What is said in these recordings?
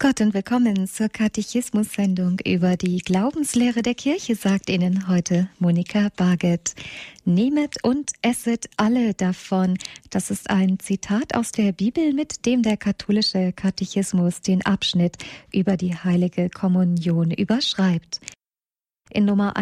Gott und willkommen zur Katechismus-Sendung über die Glaubenslehre der Kirche, sagt Ihnen heute Monika Barget. Nehmet und esset alle davon. Das ist ein Zitat aus der Bibel, mit dem der katholische Katechismus den Abschnitt über die heilige Kommunion überschreibt. In Nummer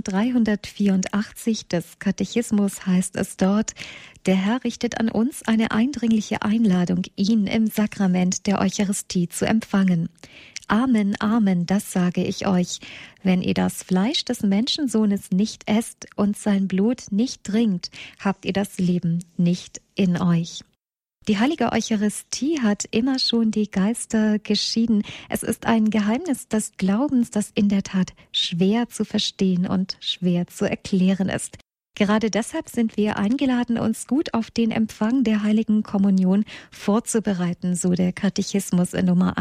1384 des Katechismus heißt es dort: Der Herr richtet an uns eine eindringliche Einladung, ihn im Sakrament der Eucharistie zu empfangen. Amen, Amen, das sage ich euch. Wenn ihr das Fleisch des Menschensohnes nicht esst und sein Blut nicht trinkt, habt ihr das Leben nicht in euch. Die heilige Eucharistie hat immer schon die Geister geschieden. Es ist ein Geheimnis des Glaubens, das in der Tat schwer zu verstehen und schwer zu erklären ist. Gerade deshalb sind wir eingeladen, uns gut auf den Empfang der heiligen Kommunion vorzubereiten, so der Katechismus in Nummer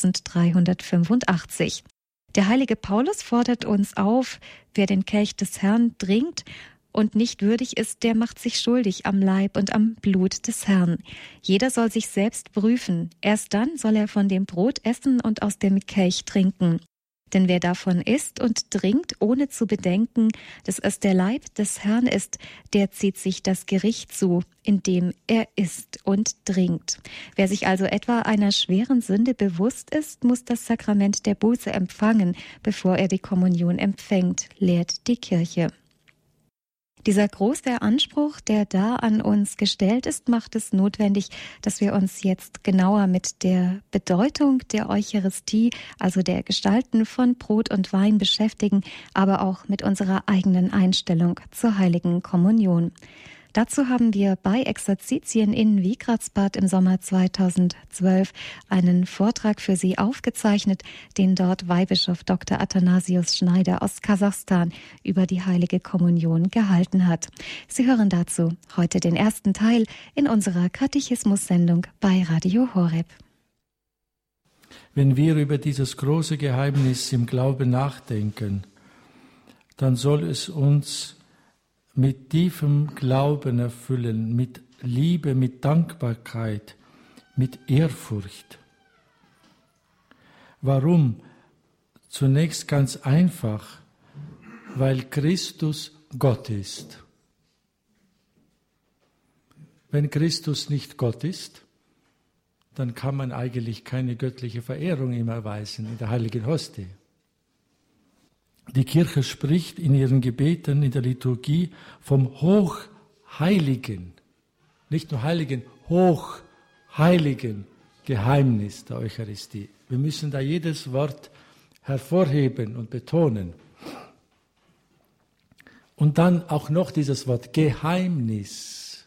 1385. Der heilige Paulus fordert uns auf: Wer den Kelch des Herrn trinkt und nicht würdig ist, der macht sich schuldig am Leib und am Blut des Herrn. Jeder soll sich selbst prüfen. Erst dann soll er von dem Brot essen und aus dem Kelch trinken. Denn wer davon isst und trinkt, ohne zu bedenken, dass es der Leib des Herrn ist, der zieht sich das Gericht zu, indem er isst und trinkt. Wer sich also etwa einer schweren Sünde bewusst ist, muss das Sakrament der Buße empfangen, bevor er die Kommunion empfängt, lehrt die Kirche. Dieser große Anspruch, der da an uns gestellt ist, macht es notwendig, dass wir uns jetzt genauer mit der Bedeutung der Eucharistie, also der Gestalten von Brot und Wein, beschäftigen, aber auch mit unserer eigenen Einstellung zur heiligen Kommunion. Dazu haben wir bei Exerzitien in Wiegratsbad im Sommer 2012 einen Vortrag für Sie aufgezeichnet, den dort Weihbischof Dr. Athanasius Schneider aus Kasachstan über die heilige Kommunion gehalten hat. Sie hören dazu heute den ersten Teil in unserer Katechismus-Sendung bei Radio Horeb. Wenn wir über dieses große Geheimnis im Glauben nachdenken, dann soll es uns mit tiefem Glauben erfüllen, mit Liebe, mit Dankbarkeit, mit Ehrfurcht. Warum? Zunächst ganz einfach, weil Christus Gott ist. Wenn Christus nicht Gott ist, dann kann man eigentlich keine göttliche Verehrung ihm erweisen in der heiligen Hostie. Die Kirche spricht in ihren Gebeten in der Liturgie vom hochheiligen, nicht nur heiligen, hochheiligen Geheimnis der Eucharistie. Wir müssen da jedes Wort hervorheben und betonen. Und dann auch noch dieses Wort Geheimnis.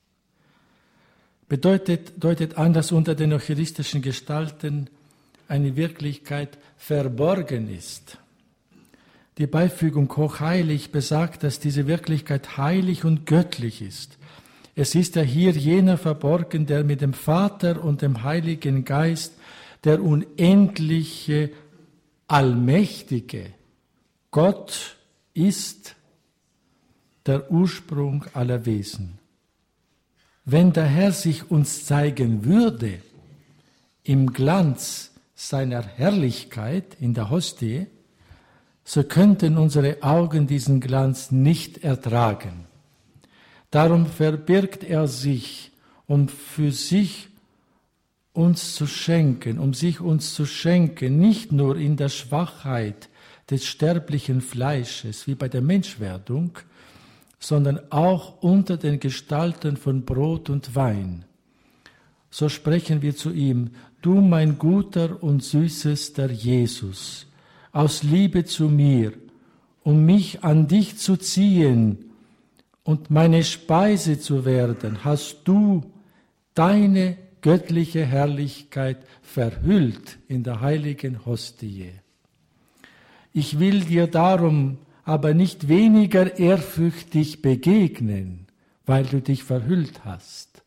Deutet an, dass unter den eucharistischen Gestalten eine Wirklichkeit verborgen ist. Die Beifügung hochheilig besagt, dass diese Wirklichkeit heilig und göttlich ist. Es ist ja hier jener verborgen, der mit dem Vater und dem Heiligen Geist, der unendliche, allmächtige Gott ist, der Ursprung aller Wesen. Wenn der Herr sich uns zeigen würde, im Glanz seiner Herrlichkeit in der Hostie, so könnten unsere Augen diesen Glanz nicht ertragen. Darum verbirgt er sich, um für sich uns zu schenken, nicht nur in der Schwachheit des sterblichen Fleisches, wie bei der Menschwerdung, sondern auch unter den Gestalten von Brot und Wein. So sprechen wir zu ihm: Du, mein guter und süßester Jesus, aus Liebe zu mir, um mich an dich zu ziehen und meine Speise zu werden, hast du deine göttliche Herrlichkeit verhüllt in der heiligen Hostie. Ich will dir darum aber nicht weniger ehrfürchtig begegnen, weil du dich verhüllt hast.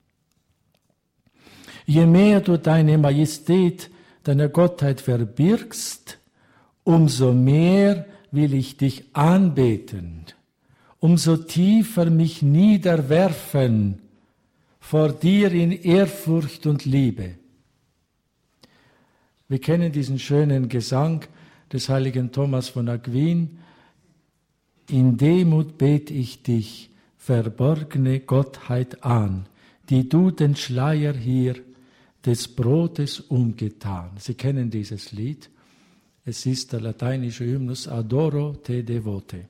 Je mehr du deine Majestät, deiner Gottheit verbirgst, umso mehr will ich dich anbeten, umso tiefer mich niederwerfen vor dir in Ehrfurcht und Liebe. Wir kennen diesen schönen Gesang des heiligen Thomas von Aquin. In Demut bet ich dich, verborgene Gottheit an, die du den Schleier hier des Brotes umgetan. Sie kennen dieses Lied. Es ist der lateinische Hymnus Adoro te devote.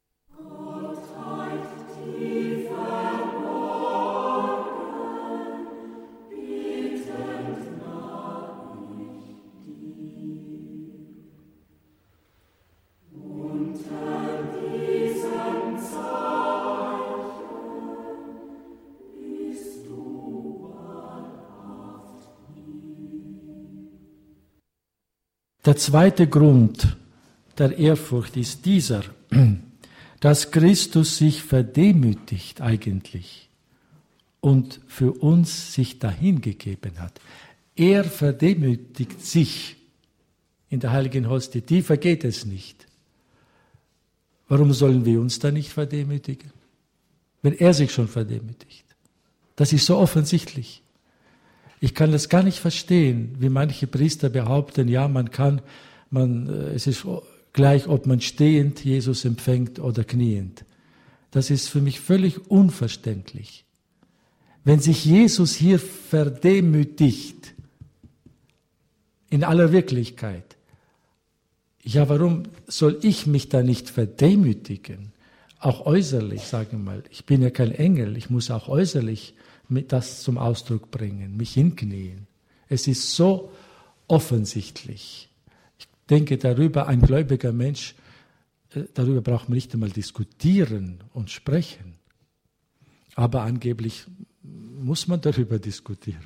Der zweite Grund der Ehrfurcht ist dieser, dass Christus sich verdemütigt eigentlich und für uns sich dahingegeben hat. Er verdemütigt sich in der heiligen Hostie, tiefer geht es nicht. Warum sollen wir uns da nicht verdemütigen, wenn er sich schon verdemütigt? Das ist so offensichtlich. Ich kann das gar nicht verstehen, wie manche Priester behaupten, ja, es ist gleich, ob man stehend Jesus empfängt oder kniend. Das ist für mich völlig unverständlich. Wenn sich Jesus hier verdemütigt, in aller Wirklichkeit, ja, warum soll ich mich da nicht verdemütigen? Auch äußerlich, sagen wir mal. Ich bin ja kein Engel, ich muss auch äußerlich das zum Ausdruck bringen, mich hinknien. Es ist so offensichtlich. Ich denke, darüber ein gläubiger Mensch, darüber braucht man nicht einmal diskutieren und sprechen. Aber angeblich muss man darüber diskutieren.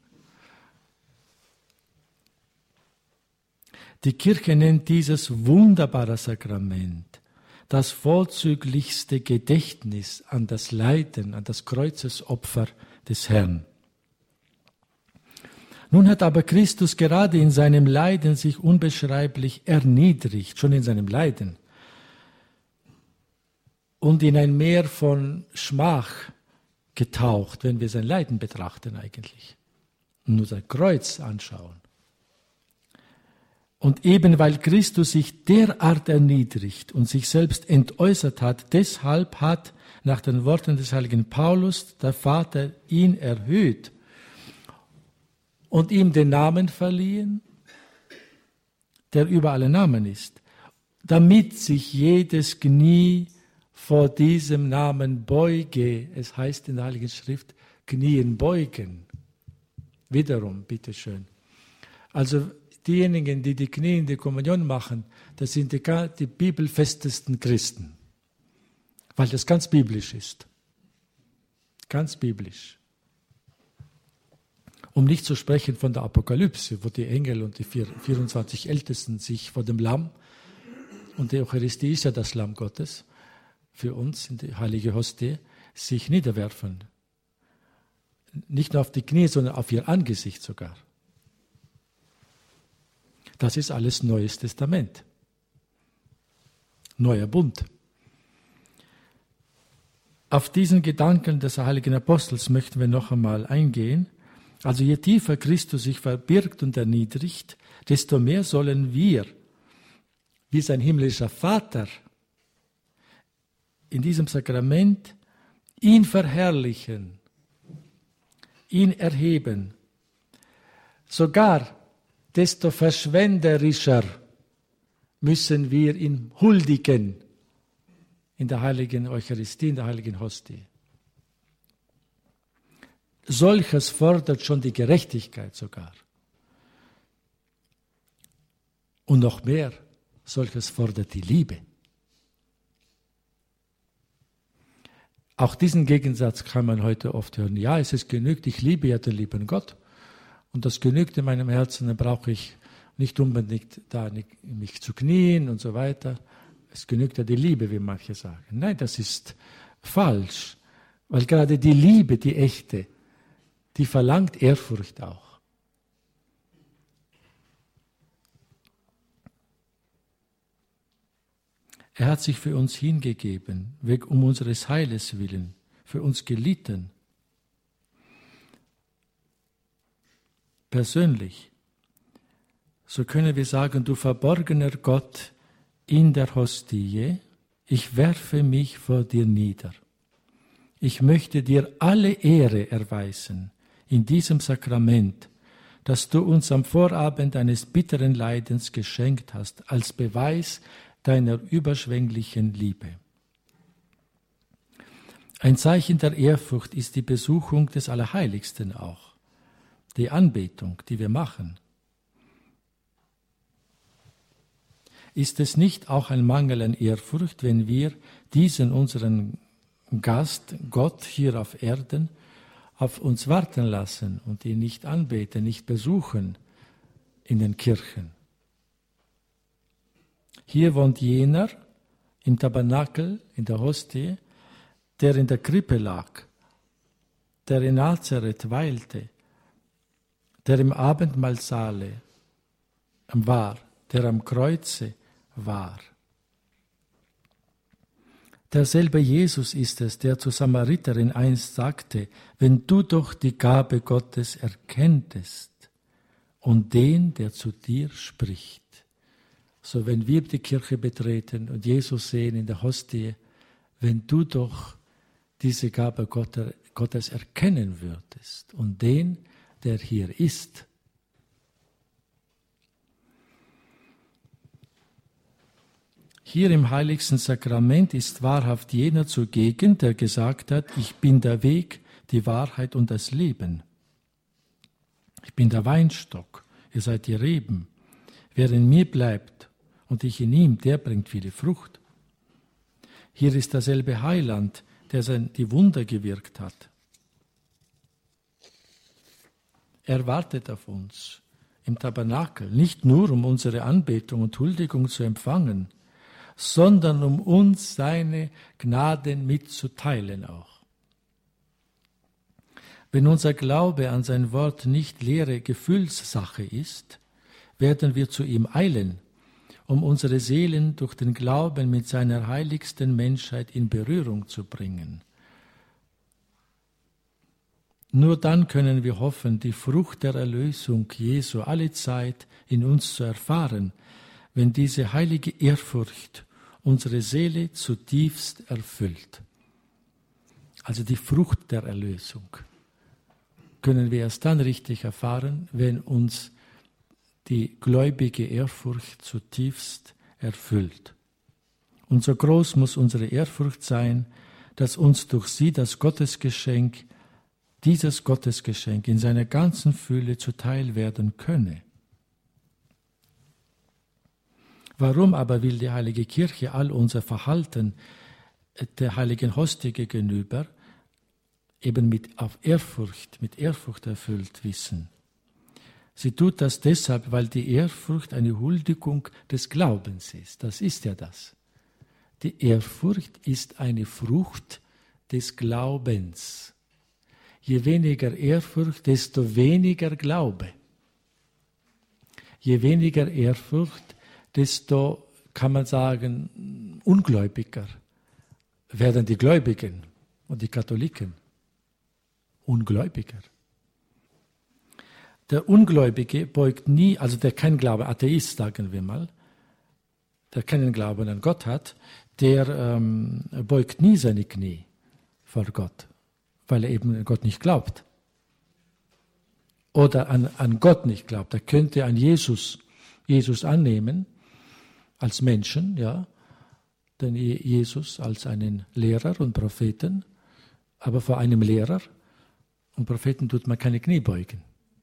Die Kirche nennt dieses wunderbare Sakrament das vorzüglichste Gedächtnis an das Leiden, an das Kreuzesopfer des Herrn. Nun hat aber Christus gerade in seinem Leiden sich unbeschreiblich erniedrigt, schon in seinem Leiden, und in ein Meer von Schmach getaucht, wenn wir sein Leiden betrachten eigentlich und nur sein Kreuz anschauen. Und eben weil Christus sich derart erniedrigt und sich selbst entäußert hat, deshalb hat, nach den Worten des heiligen Paulus, der Vater ihn erhöht und ihm den Namen verliehen, der über alle Namen ist, damit sich jedes Knie vor diesem Namen beuge. Es heißt in der Heiligen Schrift, Knien beugen. Wiederum, bitteschön. Also diejenigen, die die Knie in die Kommunion machen, das sind die bibelfestesten Christen, weil das ganz biblisch ist. Ganz biblisch. Um nicht zu sprechen von der Apokalypse, wo die Engel und die 24 Ältesten sich vor dem Lamm, und die Eucharistie ist ja das Lamm Gottes, für uns in die heilige Hostie, sich niederwerfen. Nicht nur auf die Knie, sondern auf ihr Angesicht sogar. Das ist alles Neues Testament. Neuer Bund. Auf diesen Gedanken des heiligen Apostels möchten wir noch einmal eingehen. Also je tiefer Christus sich verbirgt und erniedrigt, desto mehr sollen wir, wie sein himmlischer Vater, in diesem Sakrament ihn verherrlichen, ihn erheben. Sogar desto verschwenderischer müssen wir ihn huldigen in der heiligen Eucharistie, in der heiligen Hostie. Solches fordert schon die Gerechtigkeit sogar. Und noch mehr, solches fordert die Liebe. Auch diesen Gegensatz kann man heute oft hören. Ja, es ist genügt, ich liebe ja den lieben Gott. Und das genügt in meinem Herzen, dann brauche ich nicht unbedingt da mich zu knien und so weiter. Es genügt ja die Liebe, wie manche sagen. Nein, das ist falsch, weil gerade die Liebe, die echte, die verlangt Ehrfurcht auch. Er hat sich für uns hingegeben, um unseres Heiles willen, für uns gelitten. Persönlich. so können wir sagen, du verborgener Gott in der Hostie, ich werfe mich vor dir nieder. Ich möchte dir alle Ehre erweisen in diesem Sakrament, das du uns am Vorabend eines bitteren Leidens geschenkt hast, als Beweis deiner überschwänglichen Liebe. Ein Zeichen der Ehrfurcht ist die Besuchung des Allerheiligsten auch, die Anbetung, die wir machen. Ist es nicht auch ein Mangel an Ehrfurcht, wenn wir diesen unseren Gast, Gott hier auf Erden, auf uns warten lassen und ihn nicht anbeten, nicht besuchen in den Kirchen? Hier wohnt jener im Tabernakel, in der Hostie, der in der Krippe lag, der in Nazareth weilte, der im Abendmahlsaale war, der am Kreuze war. Derselbe Jesus ist es, der zur Samariterin einst sagte, wenn du doch die Gabe Gottes erkenntest und den, der zu dir spricht. So, wenn wir die Kirche betreten und Jesus sehen in der Hostie, wenn du doch diese Gabe Gottes erkennen würdest und den, der hier ist. Hier im heiligsten Sakrament ist wahrhaft jener zugegen, der gesagt hat, ich bin der Weg, die Wahrheit und das Leben. Ich bin der Weinstock, ihr seid die Reben. Wer in mir bleibt und ich in ihm, der bringt viele Frucht. Hier ist derselbe Heiland, der die Wunder gewirkt hat. Er wartet auf uns im Tabernakel, nicht nur um unsere Anbetung und Huldigung zu empfangen, sondern um uns seine Gnaden mitzuteilen auch. Wenn unser Glaube an sein Wort nicht leere Gefühlssache ist, werden wir zu ihm eilen, um unsere Seelen durch den Glauben mit seiner heiligsten Menschheit in Berührung zu bringen. Nur dann können wir hoffen, die Frucht der Erlösung Jesu alle Zeit in uns zu erfahren, wenn diese heilige Ehrfurcht unsere Seele zutiefst erfüllt. Also die Frucht der Erlösung können wir erst dann richtig erfahren, wenn uns die gläubige Ehrfurcht zutiefst erfüllt. Und so groß muss unsere Ehrfurcht sein, dass uns durch sie dieses Gottesgeschenk in seiner ganzen Fülle zuteil werden könne. Warum aber will die Heilige Kirche all unser Verhalten der heiligen Hostie gegenüber eben mit Ehrfurcht erfüllt wissen? Sie tut das deshalb, weil die Ehrfurcht eine Huldigung des Glaubens ist. Das ist ja das. Die Ehrfurcht ist eine Frucht des Glaubens. Je weniger Ehrfurcht, desto weniger Glaube. Je weniger Ehrfurcht, desto, kann man sagen, ungläubiger werden die Gläubigen und die Katholiken. Ungläubiger. Der Ungläubige beugt nie, also der kein Glaube, Atheist sagen wir mal, der keinen Glauben an Gott hat, der beugt nie seine Knie vor Gott, weil er eben an Gott nicht glaubt. Oder an Gott nicht glaubt. Er könnte an Jesus annehmen, als Menschen, ja, den Jesus als einen Lehrer und Propheten, aber vor einem Lehrer und Propheten tut man keine Knie beugen.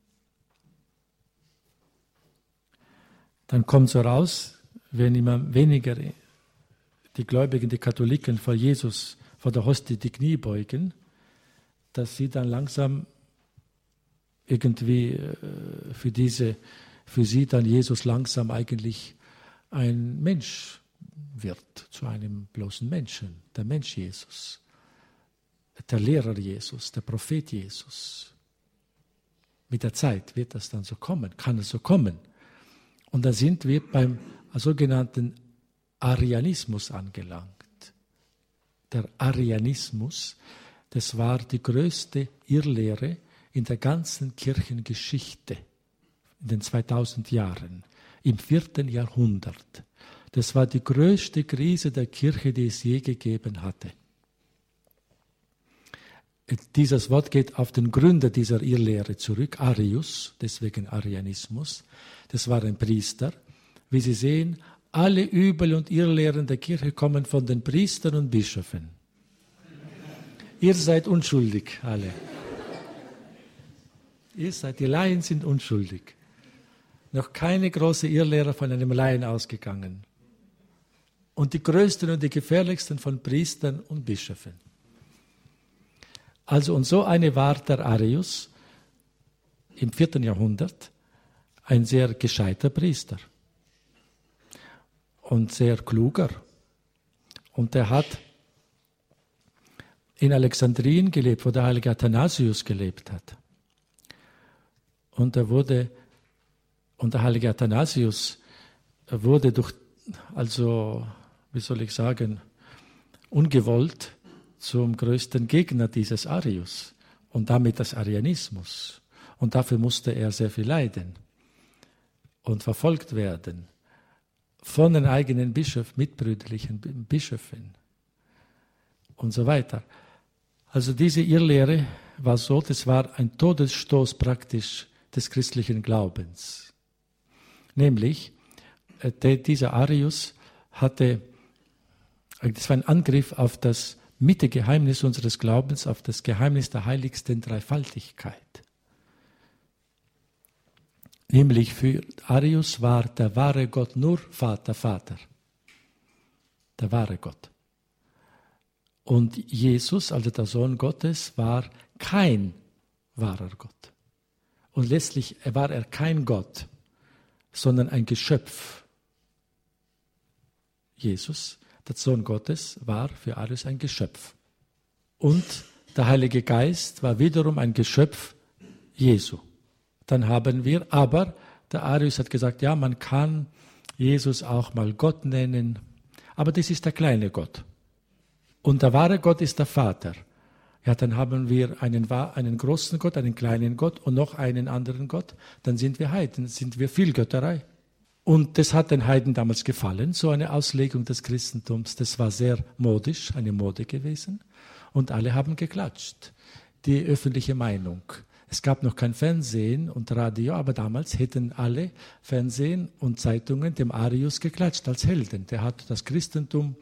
Dann kommt so raus, wenn immer weniger die Gläubigen, die Katholiken vor Jesus, vor der Hostie die Knie beugen, dass sie dann langsam irgendwie für sie dann Jesus langsam eigentlich ein Mensch wird, zu einem bloßen Menschen, der Mensch Jesus, der Lehrer Jesus, der Prophet Jesus. Mit der Zeit wird das dann so kommen, kann es so kommen. Und da sind wir beim sogenannten Arianismus angelangt. Der Arianismus, das war die größte Irrlehre in der ganzen Kirchengeschichte in den 2000 Jahren. im 4. Jahrhundert. Das war die größte Krise der Kirche, die es je gegeben hatte. Dieses Wort geht auf den Gründer dieser Irrlehre zurück, Arius, deswegen Arianismus. Das war ein Priester. Wie Sie sehen, alle Übel und Irrlehren der Kirche kommen von den Priestern und Bischöfen. Ihr seid unschuldig, alle. Die Laien sind unschuldig. Noch keine große Irrlehrer von einem Laien ausgegangen. Und die größten und die gefährlichsten von Priestern und Bischöfen. Also, und so eine war der Arius im 4. Jahrhundert ein sehr gescheiter Priester und sehr kluger. Und er hat in Alexandrien gelebt, wo der heilige Athanasius gelebt hat. Und der heilige Athanasius wurde ungewollt zum größten Gegner dieses Arius und damit des Arianismus. Und dafür musste er sehr viel leiden und verfolgt werden von den eigenen mitbrüderlichen Bischöfen und so weiter. Also diese Irrlehre war so, das war ein Todesstoß praktisch des christlichen Glaubens. Nämlich, dieser Arius das war ein Angriff auf das Mittegeheimnis unseres Glaubens, auf das Geheimnis der heiligsten Dreifaltigkeit. Nämlich für Arius war der wahre Gott nur Vater. Der wahre Gott. Und Jesus, also der Sohn Gottes, war kein wahrer Gott. Und letztlich war er kein Gott, sondern ein Geschöpf. Jesus, der Sohn Gottes, war für Arius ein Geschöpf. Und der Heilige Geist war wiederum ein Geschöpf Jesu. Dann haben wir, aber der Arius hat gesagt, ja, man kann Jesus auch mal Gott nennen, aber das ist der kleine Gott. Und der wahre Gott ist der Vater. Ja, dann haben wir einen großen Gott, einen kleinen Gott und noch einen anderen Gott. Dann sind wir Heiden, sind wir Vielgötterei. Und das hat den Heiden damals gefallen, so eine Auslegung des Christentums. Das war sehr modisch, eine Mode gewesen. Und alle haben geklatscht. Die öffentliche Meinung. Es gab noch kein Fernsehen und Radio, aber damals hätten alle Fernsehen und Zeitungen dem Arius geklatscht als Helden. Der hat das Christentum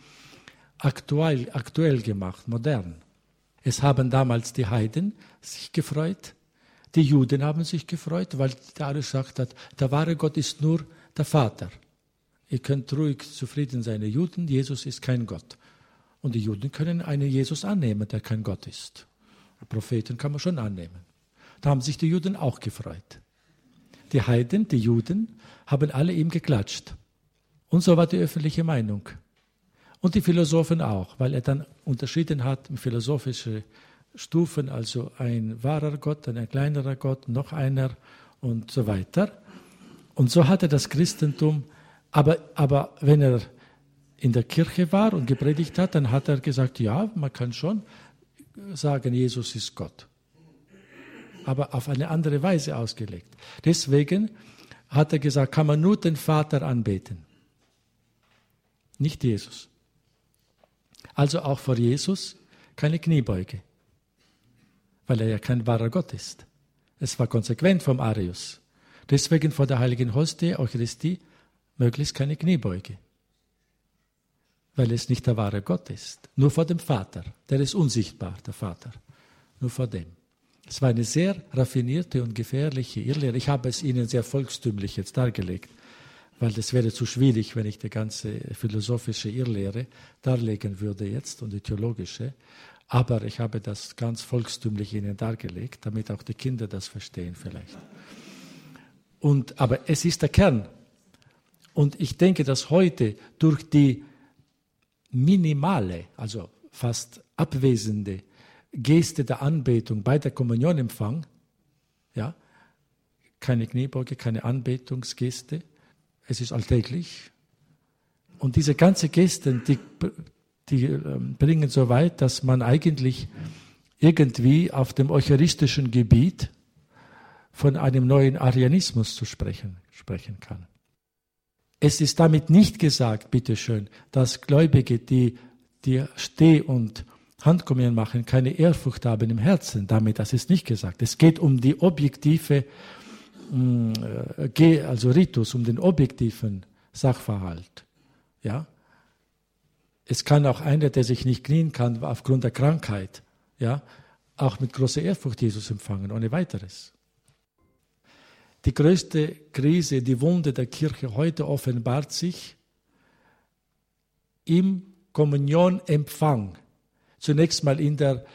aktuell gemacht, modern. Es haben damals die Heiden sich gefreut, die Juden haben sich gefreut, weil der Arius gesagt hat, der wahre Gott ist nur der Vater. Ihr könnt ruhig zufrieden sein, ihr Juden, Jesus ist kein Gott. Und die Juden können einen Jesus annehmen, der kein Gott ist. Propheten kann man schon annehmen. Da haben sich die Juden auch gefreut. Die Heiden, die Juden, haben alle ihm geklatscht. Und so war die öffentliche Meinung. Und die Philosophen auch, weil er dann unterschieden hat in philosophische Stufen, also ein wahrer Gott, ein kleinerer Gott, noch einer und so weiter. Und so hatte das Christentum, aber wenn er in der Kirche war und gepredigt hat, dann hat er gesagt, ja, man kann schon sagen, Jesus ist Gott. Aber auf eine andere Weise ausgelegt. Deswegen hat er gesagt, kann man nur den Vater anbeten, nicht Jesus. Also auch vor Jesus keine Kniebeuge, weil er ja kein wahrer Gott ist. Es war konsequent vom Arius. Deswegen vor der heiligen Hostie, Eucharistie, möglichst keine Kniebeuge, weil es nicht der wahre Gott ist. Nur vor dem Vater, der ist unsichtbar, der Vater, nur vor dem. Es war eine sehr raffinierte und gefährliche Irrlehre. Ich habe es Ihnen sehr volkstümlich jetzt dargelegt, weil das wäre zu schwierig, wenn ich die ganze philosophische Irrlehre darlegen würde jetzt und die theologische. Aber ich habe das ganz volkstümlich Ihnen dargelegt, damit auch die Kinder das verstehen vielleicht. Aber es ist der Kern. Und ich denke, dass heute durch die minimale, also fast abwesende Geste der Anbetung bei der Kommunionempfang, ja, keine Kniebeuge, keine Anbetungsgeste, es ist alltäglich. Und diese ganzen Gesten, die bringen so weit, dass man eigentlich irgendwie auf dem eucharistischen Gebiet von einem neuen Arianismus zu sprechen kann. Es ist damit nicht gesagt, bitteschön, dass Gläubige, die Steh- und Handkommunion machen, keine Ehrfurcht haben im Herzen. Das ist nicht gesagt. Es geht um die objektive, also Ritus, um den objektiven Sachverhalt. Ja? Es kann auch einer, der sich nicht knien kann aufgrund der Krankheit, ja, auch mit großer Ehrfurcht Jesus empfangen, ohne weiteres. Die größte Krise, die Wunde der Kirche heute offenbart sich im Kommunionempfang. Zunächst mal in der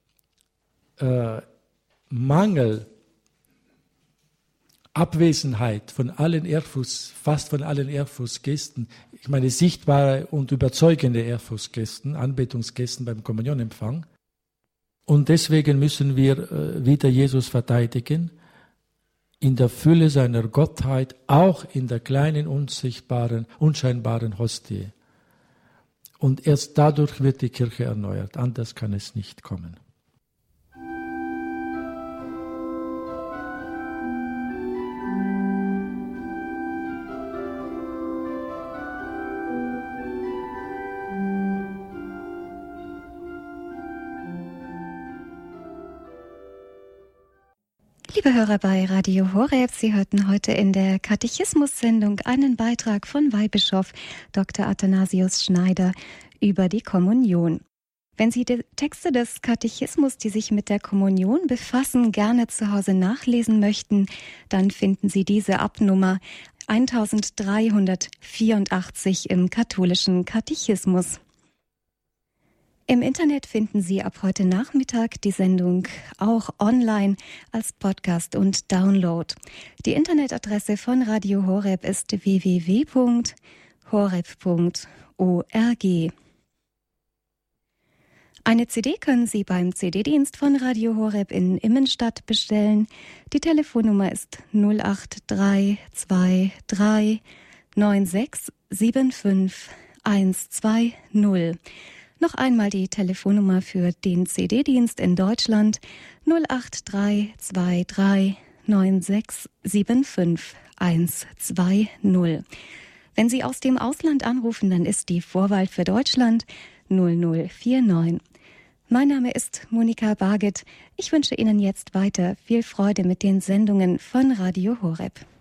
Abwesenheit von fast von allen Ehrfurchtsgesten, ich meine sichtbare und überzeugende Ehrfurchtsgesten, Anbetungsgesten beim Kommunionempfang. Und deswegen müssen wir wieder Jesus verteidigen, in der Fülle seiner Gottheit, auch in der kleinen, unsichtbaren, unscheinbaren Hostie. Und erst dadurch wird die Kirche erneuert, anders kann es nicht kommen. Liebe Hörer bei Radio Horeb, Sie hörten heute in der Katechismus-Sendung einen Beitrag von Weihbischof Dr. Athanasius Schneider über die Kommunion. Wenn Sie die Texte des Katechismus, die sich mit der Kommunion befassen, gerne zu Hause nachlesen möchten, dann finden Sie diese ab Nummer 1384 im katholischen Katechismus. Im Internet finden Sie ab heute Nachmittag die Sendung auch online als Podcast und Download. Die Internetadresse von Radio Horeb ist www.horeb.org. Eine CD können Sie beim CD-Dienst von Radio Horeb in Immenstadt bestellen. Die Telefonnummer ist 08323 9675 120. Noch einmal die Telefonnummer für den CD-Dienst in Deutschland 08323 9675 120. Wenn Sie aus dem Ausland anrufen, dann ist die Vorwahl für Deutschland 0049. Mein Name ist Monika Barget. Ich wünsche Ihnen jetzt weiter viel Freude mit den Sendungen von Radio Horeb.